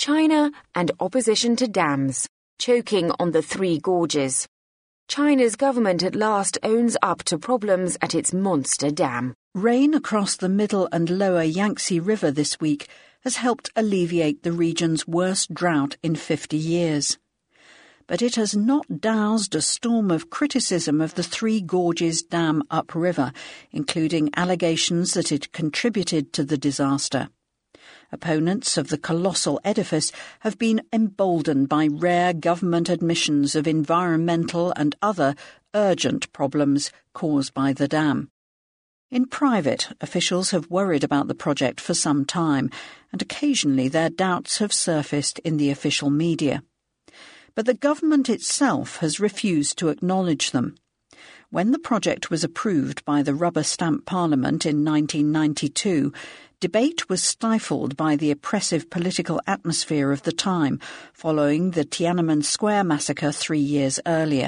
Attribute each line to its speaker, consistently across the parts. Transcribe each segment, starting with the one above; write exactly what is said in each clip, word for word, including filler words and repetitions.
Speaker 1: China and opposition to dams, choking on the Three Gorges. China's government at last owns up to problems at its monster dam.
Speaker 2: Rain across the middle and lower Yangtze River this week has helped alleviate the region's worst drought in fifty years. But it has not doused a storm of criticism of the Three Gorges Dam upriver, including allegations that it contributed to the disaster. Opponents of the colossal edifice have been emboldened by rare government admissions of environmental and other urgent problems caused by the dam. In private, officials have worried about the project for some time, and occasionally their doubts have surfaced in the official media. But the government itself has refused to acknowledge them. When the project was approved by the rubber stamp parliament in nineteen ninety-two, debate was stifled by the oppressive political atmosphere of the time, following the Tiananmen Square massacre three years earlier.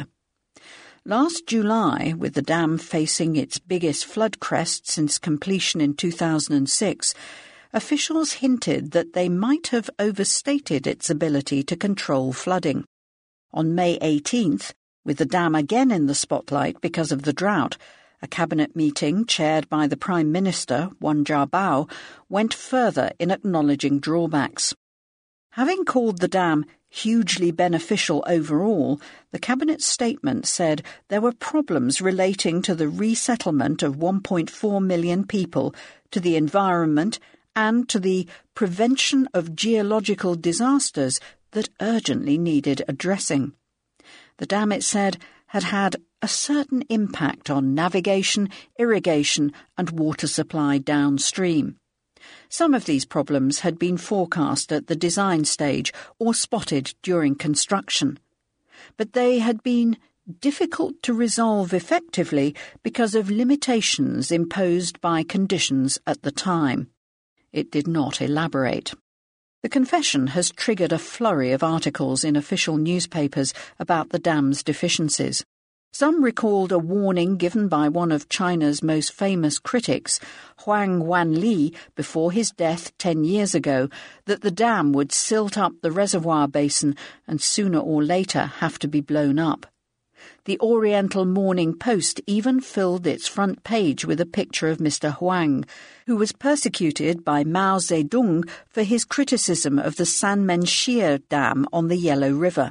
Speaker 2: Last July, with the dam facing its biggest flood crest since completion in two thousand six, officials hinted that they might have overstated its ability to control flooding. On May eighteenth, with the dam again in the spotlight because of the drought, a cabinet meeting chaired by the Prime Minister, Wen Jiabao, went further in acknowledging drawbacks. Having called the dam hugely beneficial overall, the cabinet statement said there were problems relating to the resettlement of one point four million people, to the environment, and to the prevention of geological disasters that urgently needed addressing. The dam, it said, had had a certain impact on navigation, irrigation, and water supply downstream. Some of these problems had been forecast at the design stage or spotted during construction, but they had been difficult to resolve effectively because of limitations imposed by conditions at the time. It did not elaborate. The confession has triggered a flurry of articles in official newspapers about the dam's deficiencies. Some recalled a warning given by one of China's most famous critics, Huang Wanli, before his death ten years ago, that the dam would silt up the reservoir basin and sooner or later have to be blown up. The Oriental Morning Post even filled its front page with a picture of Mister Huang, who was persecuted by Mao Zedong for his criticism of the Sanmenxia Dam on the Yellow River.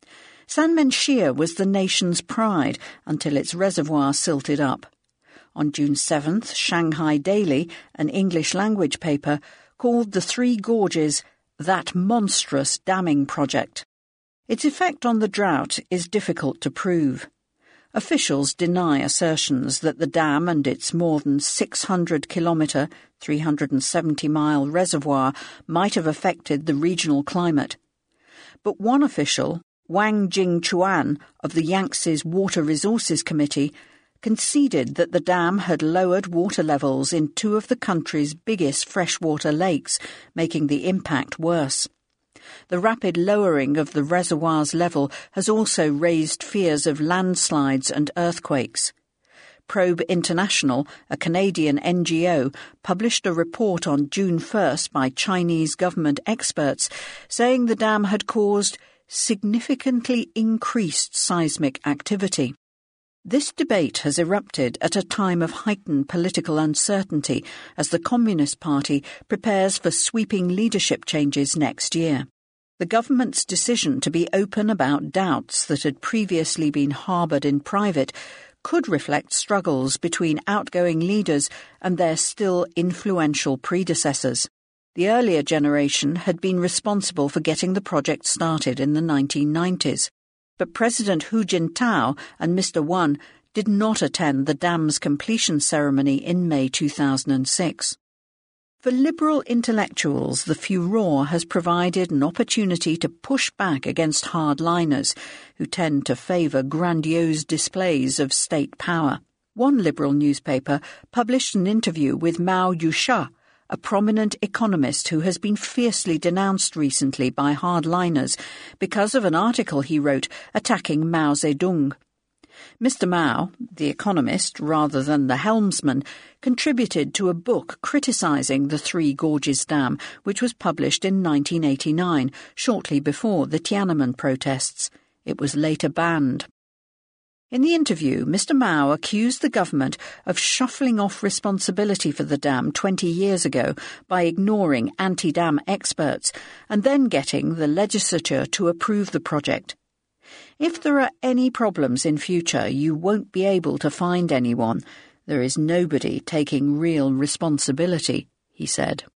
Speaker 2: Sanmenxia was the nation's pride until its reservoir silted up. On June seventh, Shanghai Daily, an English-language paper, called the Three Gorges that monstrous damming project. Its effect on the drought is difficult to prove. Officials deny assertions that the dam and its more than six hundred kilometre, three hundred seventy mile reservoir might have affected the regional climate. But one official, Wang Jingchuan of the Yangtze's Water Resources Committee, conceded that the dam had lowered water levels in two of the country's biggest freshwater lakes, making the impact worse. The rapid lowering of the reservoir's level has also raised fears of landslides and earthquakes. Probe International, a Canadian N G O, published a report on June first by Chinese government experts saying the dam had caused significantly increased seismic activity. This debate has erupted at a time of heightened political uncertainty as the Communist Party prepares for sweeping leadership changes next year. The government's decision to be open about doubts that had previously been harboured in private could reflect struggles between outgoing leaders and their still influential predecessors. The earlier generation had been responsible for getting the project started in the nineteen nineties. But President Hu Jintao and Mister Wen did not attend the dam's completion ceremony in May two thousand six. For liberal intellectuals, the furore has provided an opportunity to push back against hardliners who tend to favour grandiose displays of state power. One liberal newspaper published an interview with Mao Yuxia, a prominent economist who has been fiercely denounced recently by hardliners because of an article he wrote attacking Mao Zedong. Mister Mao, the economist rather than the helmsman, contributed to a book criticising the Three Gorges Dam, which was published in nineteen eighty-nine, shortly before the Tiananmen protests. It was later banned. In the interview, Mister Mao accused the government of shuffling off responsibility for the dam twenty years ago by ignoring anti-dam experts and then getting the legislature to approve the project. If there are any problems in future, you won't be able to find anyone. There is nobody taking real responsibility, he said.